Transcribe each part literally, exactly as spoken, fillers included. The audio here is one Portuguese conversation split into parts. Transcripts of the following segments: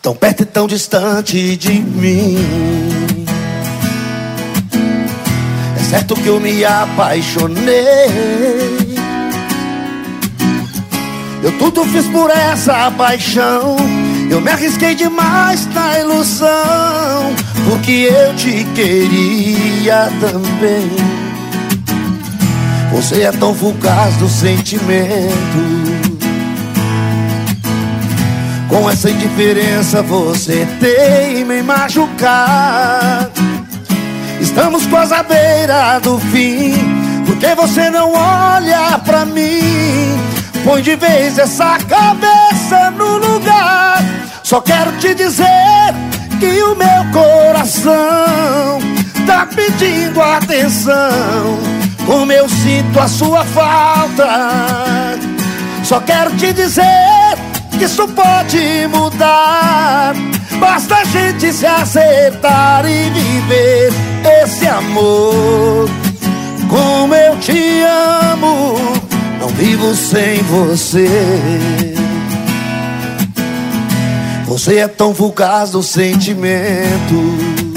tão perto e tão distante de mim. É certo que eu me apaixonei, eu tudo fiz por essa paixão. Eu me arrisquei demais na ilusão, porque eu te queria também. Você é tão fugaz do sentimento, com essa indiferença você teima em machucar. Estamos quase à beira do fim, porque você não olha pra mim. Põe de vez essa cabeça no lugar. Só quero te dizer que o meu coração tá pedindo atenção, como eu sinto a sua falta. Só quero te dizer que isso pode mudar, basta a gente se acertar e viver esse amor. Como eu te amo, não vivo sem você. Você é tão fugaz do sentimento,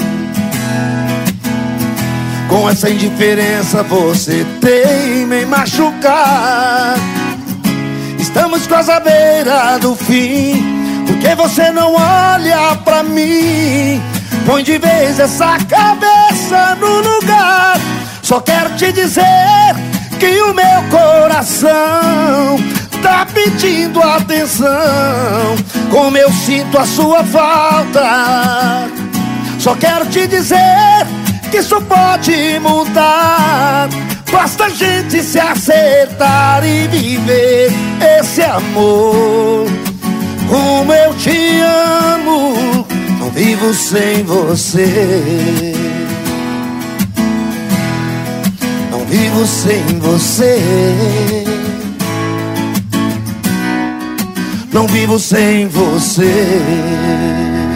com essa indiferença você teima em machucar. Estamos quase à beira do fim, porque você não olha pra mim. Põe de vez essa cabeça no lugar. Só quero te dizer que o meu coração tá pedindo atenção, como eu sinto a sua falta. Só quero te dizer que isso pode mudar, basta a gente se acertar e viver esse amor. Como eu te amo, não vivo sem você. Não vivo sem você. Não vivo sem você.